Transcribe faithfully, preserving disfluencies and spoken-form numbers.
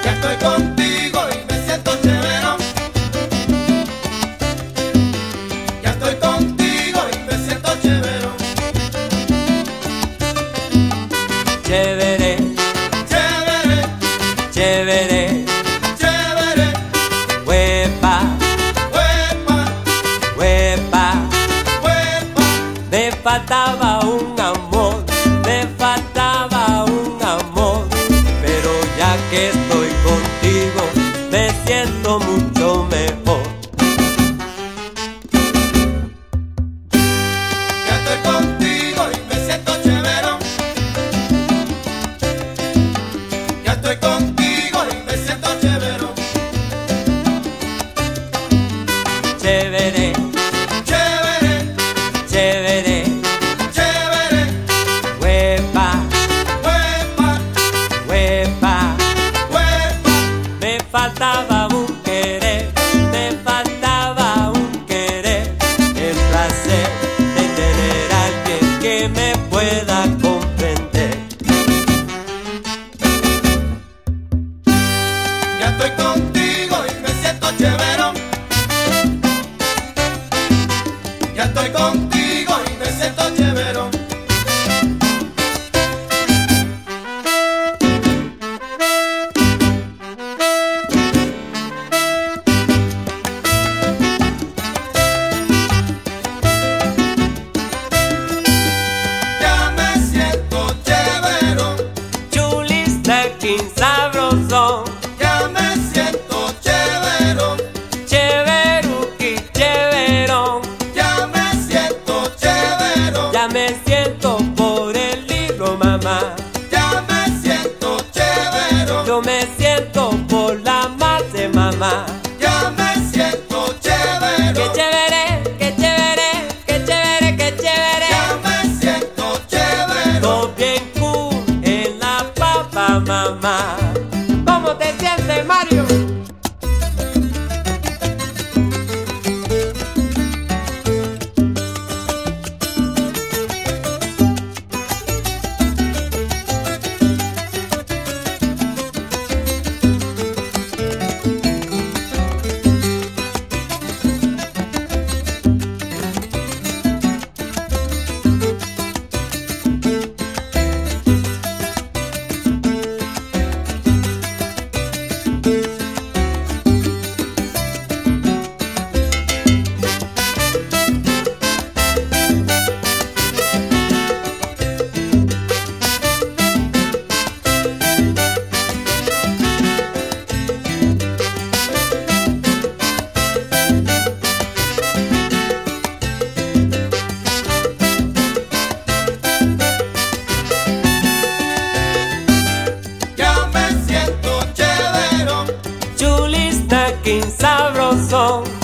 Ya estoy contigo y me siento chéverón. Ya estoy contigo y me siento chéverón. Chévere, Chévere, chévere, chévere, huepa, huepa, huepa. huepa. Me faltaba un amor, me faltaba un amor, pero ya que estoy contigo, me siento mucho mejor. Ya estoy contigo y me siento chéverón. Ya estoy contigo y me siento chéverón. Chévere, Chévere, chévere, chévere, huepa, huepa, huepa. huepa. Me faltaba un querer, me faltaba un querer, el placer de tener a alguien que me pueda comprender. Ya estoy contigo y me siento chéverón. Ya estoy contigo y me siento chéverón. Ya me siento chéverón. Chulista, quin sabrosón, Ya me siento chéverón. cheveruki, cheverón. Ya me siento chéverón. Ya me siento por el libro, mamá. Ya me siento chéverón. Yo me siento por la madre, mamá. Ya me siento chéverón. Qué chévere, qué chévere, qué chévere, qué chévere. Ya me siento chéverón. Todo bien cool en la papa, mamá. ¿Cómo te sientes, Mario? Ya me siento chéverón. Chulista, quin sabrosón,